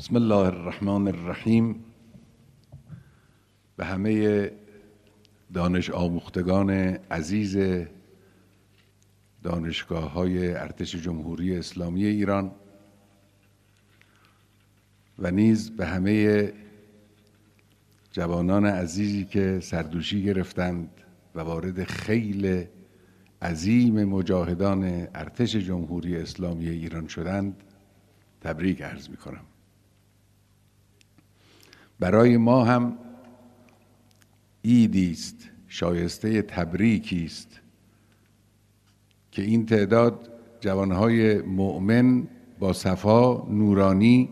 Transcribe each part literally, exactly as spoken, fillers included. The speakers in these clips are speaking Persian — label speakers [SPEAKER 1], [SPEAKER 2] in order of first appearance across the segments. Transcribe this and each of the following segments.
[SPEAKER 1] بسم الله الرحمن الرحیم. به همه دانش آموختگان عزیز دانشگاه‌های ارتش جمهوری اسلامی ایران و نیز به همه جوانان عزیزی که سردوشی گرفتند و وارد خیل عظیم مجاهدان ارتش جمهوری اسلامی ایران شدند تبریک عرض می‌کنم. برای ما هم عیدی است، شایسته تبریکی است که این تعداد جوانهای مؤمن با صفا، نورانی،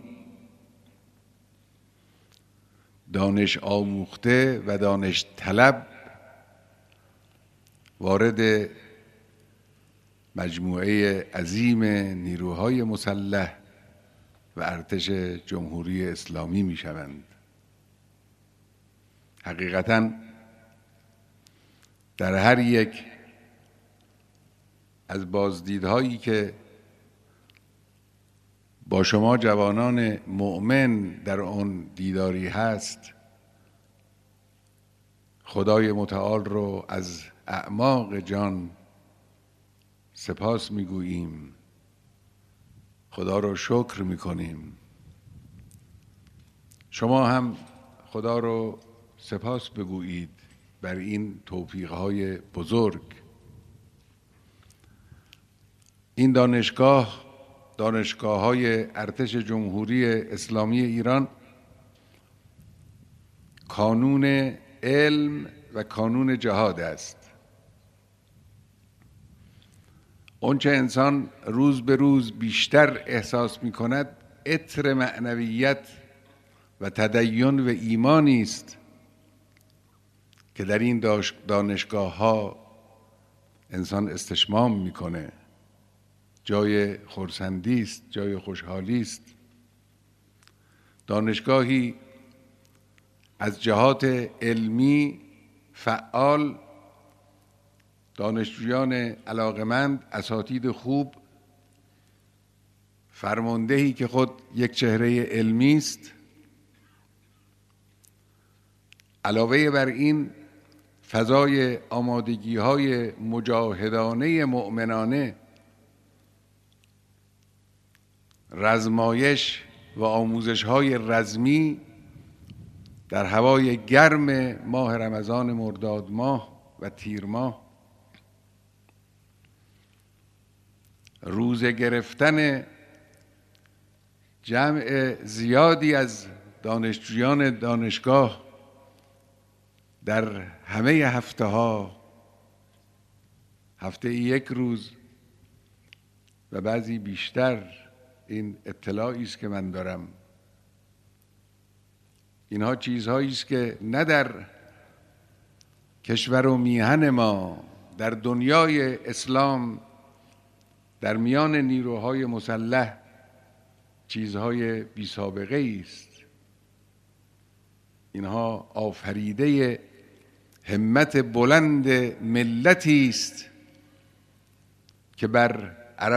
[SPEAKER 1] دانش آموخته و دانش طلب وارد مجموعه عظیم نیروهای مسلح و ارتش جمهوری اسلامی می شوند. حقیقتاً در هر یک از بازدیدهایی که با شما جوانان مؤمن در آن دیداری هست، خدای متعال رو از اعماق جان سپاس میگوییم، خدا رو شکر میکنیم. شما هم خدا رو سپاس بگویید بر این توفیق‌های بزرگ. این دانشگاه، دانشگاه‌های ارتش جمهوری اسلامی ایران، کانون علم و کانون جهاد است. آنچه انسان روز به روز بیشتر احساس می‌کند عطر معنویت و تدین و ایمانی است که در این دانشگاه‌ها انسان استشمام می‌کنه. جای خرسندی است، جای خوشحالی است. دانشگاهی از جهات علمی فعال، دانشجویان علاقمند، اساتید خوب، فرماندهی که خود یک چهره علمی است. علاوه بر این فضای آمادگی‌های مجاهدانه مؤمنانه، رزمایش و آموزش‌های رزمی در هوای گرم ماه رمضان مرداد ماه و تیر ماه، روزه گرفتن جمع زیادی از دانشجویان دانشگاه در همه هفته ها، هفته یک روز و بعضی بیشتر، این اطلاعی است که من دارم. اینها چیزهایی است که نه در کشور و میهن ما، در دنیای اسلام، در میان نیروهای مسلح چیزهای بی سابقه است. اینها آفریده همت بلند ملتی است که بر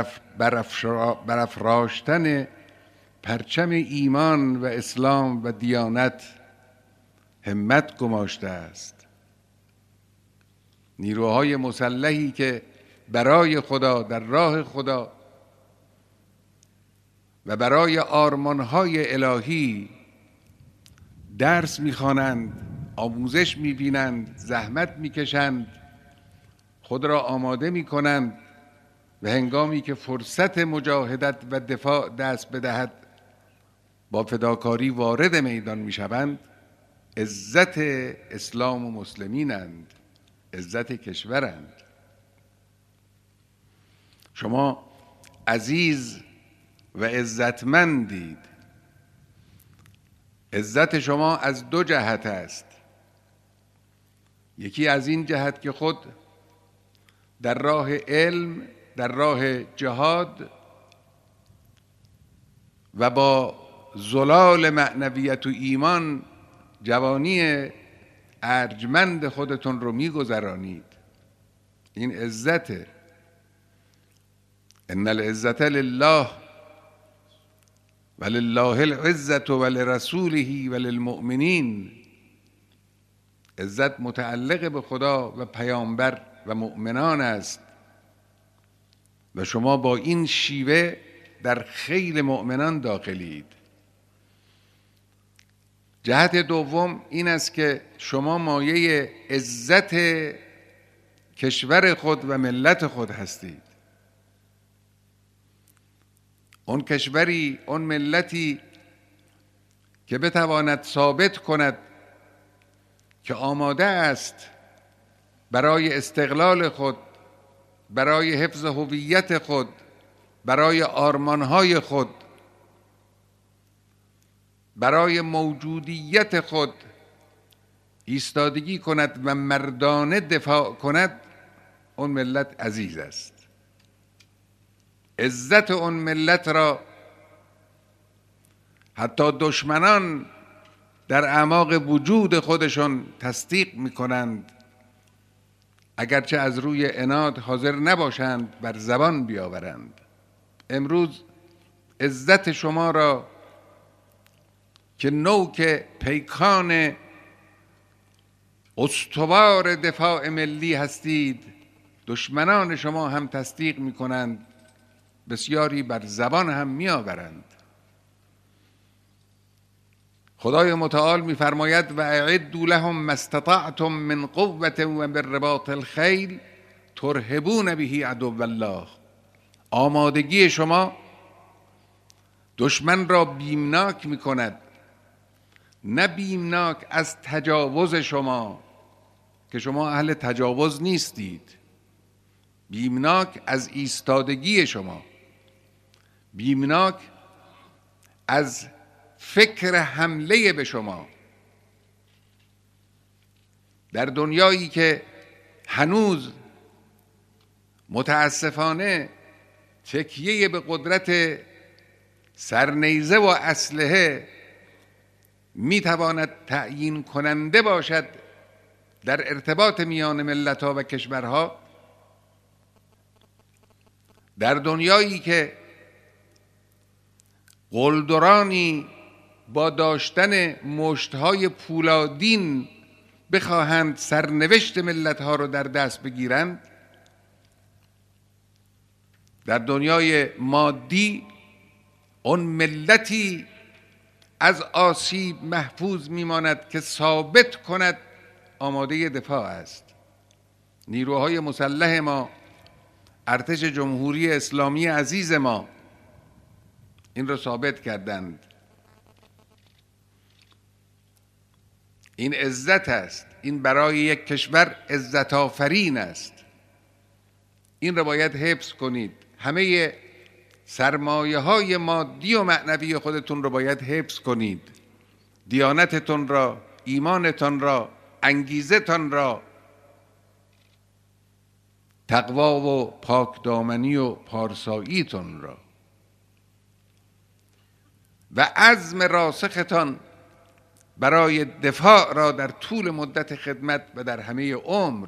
[SPEAKER 1] برافراشتن پرچم ایمان و اسلام و دیانت همت گماشته است. نیروهای مسلحی که برای خدا، در راه خدا و برای آرمانهای الهی درس می‌خوانند، آموزش می‌بینند، زحمت می‌کشند، خود را آماده می‌کنند و هنگامی که فرصت مجاهدت و دفاع دست بدهد با فداکاری وارد میدان می‌شوند، عزت اسلام و مسلمینند، عزت کشورند. شما عزیز و عزتمندید. عزت شما از دو جهت است. یکی از این جهت که خود در راه علم، در راه جهاد و با زلال معنویت و ایمان جوانی ارجمند خودتون رو می‌گذرانید. این عزته. ان العزة لله ولله العزة ولرسوله وللمؤمنین. عزت متعلق به خدا و پیامبر و مؤمنان است و شما با این شیوه در خیل مؤمنان داخلید. جهت دوم این است که شما مایه عزت کشور خود و ملت خود هستید. اون کشوری، اون ملتی که بتواند ثابت کند که آماده است برای استقلال خود، برای حفظ هویت خود، برای آرمانهای خود، برای موجودیت خود ایستادگی کند و مردانه دفاع کند، اون ملت عزیز است. عزت اون ملت را حتی دشمنان در اعماق وجود خودشون تصدیق میکنند، اگرچه از روی عناد حاضر نباشند بر زبان بیاورند. امروز عزت شما را که نوک پیکان استوار دفاع ملی هستید، دشمنان شما هم تصدیق میکنند، بسیاری بر زبان هم میآورند. خدای متعال میفرماید و اعدوا لهم ما استطعتم من قوة و من رباط الخیل ترهبون به عدو الله. آمادگی شما دشمن را بیمناک میکند، نه بیمناک از تجاوز شما که شما اهل تجاوز نیستید، بیمناک از ایستادگی شما، بیمناک از فکر حمله به شما. در دنیایی که هنوز متاسفانه تکیه به قدرت سرنیزه و اسلحه میتواند تعیین کننده باشد در ارتباط میان ملت‌ها و کشورها، در دنیایی که قلدرانی با داشتن مشتهای پولادین بخواهند سرنوشت ملت‌ها رو در دست بگیرند، در دنیای مادی اون ملتی از آسیب محفوظ میماند که ثابت کند آماده دفاع است. نیروهای مسلح ما، ارتش جمهوری اسلامی عزیز ما این را ثابت کردند. این عزت است، این برای یک کشور عزت آفرین است. این را باید حفظ کنید. همه سرمایه های مادی و معنوی خودتون رو باید حفظ کنید. دیانتتون را، ایمانتون را، انگیزتون را، تقوا و پاکدامنی و پارساییتون را و عزم راسختان برای دفاع را در طول مدت خدمت و در همه عمر.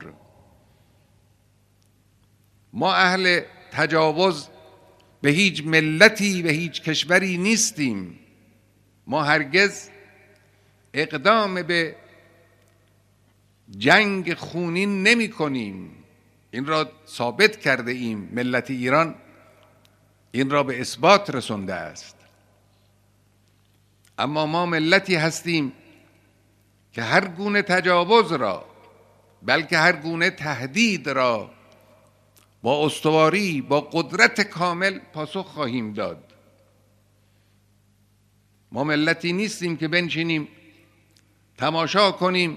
[SPEAKER 1] ما اهل تجاوز به هیچ ملتی و هیچ کشوری نیستیم. ما هرگز اقدام به جنگ خونین نمی کنیم. این را ثابت کرده ایم. ملت ایران این را به اثبات رسونده است. اما ما ملتی هستیم که هر گونه تجاوز را، بلکه هر گونه تهدید را با استواری، با قدرت کامل پاسخ خواهیم داد. ما ملتی نیستیم که بنشینیم تماشا کنیم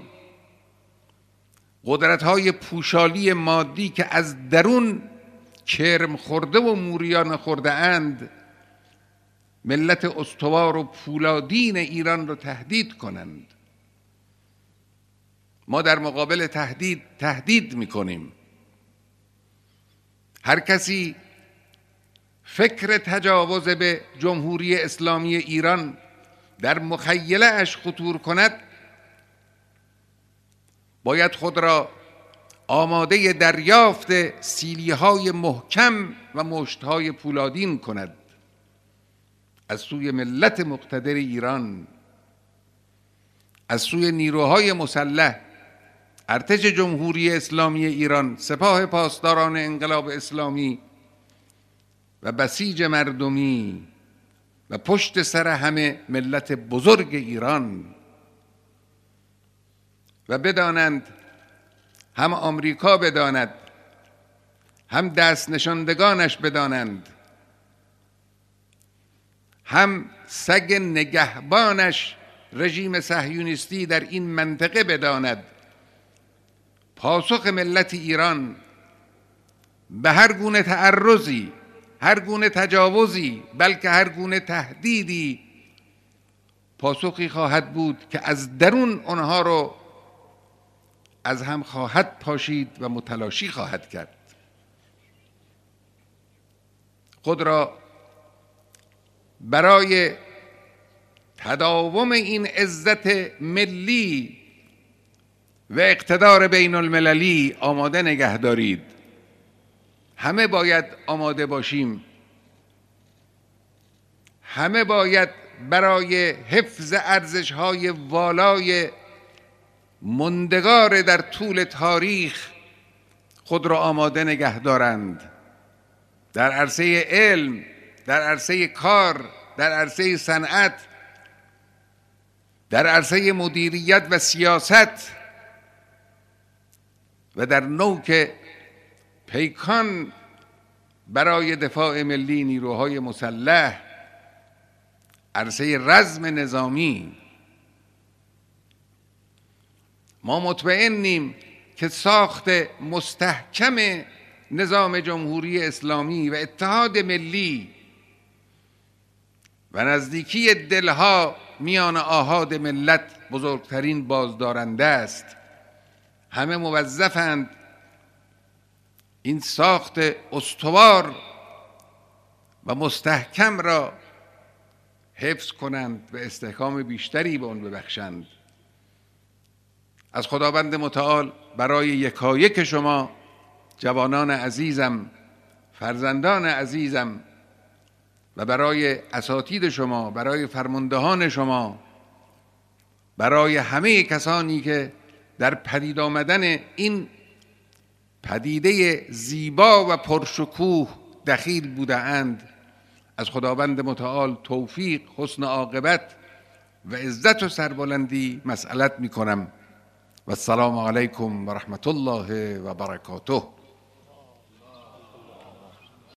[SPEAKER 1] قدرت‌های پوشالی مادی که از درون کرم خورده و موریان خورده اند ملت استوار و پولادین ایران را تهدید کنند. ما در مقابل تهدید تهدید می‌کنیم. هر کسی فکر تجاوز به جمهوری اسلامی ایران در مخیله اش خطور کند باید خود را آماده دریافت سیلی‌های محکم و مشت‌های پولادین کند. از سوی ملت مقتدر ایران، از سوی نیروهای مسلح، ارتش جمهوری اسلامی ایران، سپاه پاسداران انقلاب اسلامی و بسیج مردمی و پشت سر همه ملت بزرگ ایران. و بدانند، هم آمریکا بداند، هم دست نشاندگانش بدانند، هم سگ نگهبانش رژیم صهیونیستی در این منطقه بداند، پاسخ ملت ایران به هر گونه تعرضی، هر گونه تجاوزی، بلکه هر گونه تهدیدی، پاسخی خواهد بود که از درون آنها رو از هم خواهد پاشید و متلاشی خواهد کرد. خود را برای تداوم این عزت ملی و اقتدار بین المللی آماده نگه دارید. همه باید آماده باشیم. همه باید برای حفظ ارزش‌های والای ماندگار در طول تاریخ خود را آماده نگه دارند. در عرصه علم، در عرصه کار، در عرصه صنعت، در عرصه مدیریت و سیاست و در نوک پیکان برای دفاع ملی نیروهای مسلح، عرصه رزم نظامی. ما مطمئنیم که ساخت مستحکم نظام جمهوری اسلامی و اتحاد ملی و نزدیکی دلها میان آحاد ملت بزرگترین بازدارنده است. همه موظفند این ساخت استوار و مستحکم را حفظ کنند و استحکام بیشتری به آن ببخشند. از خداوند متعال برای یکایک شما جوانان عزیزم، فرزندان عزیزم و برای اساتید شما، برای فرماندهان شما، برای همه کسانی که در پدید آمدن این پدیده زیبا و پرشکوه دخیل بوده اند، از خداوند متعال توفیق، حسن عاقبت و عزت و سربلندی مسئلت می کنم. و السلام علیکم و رحمت الله و برکاته.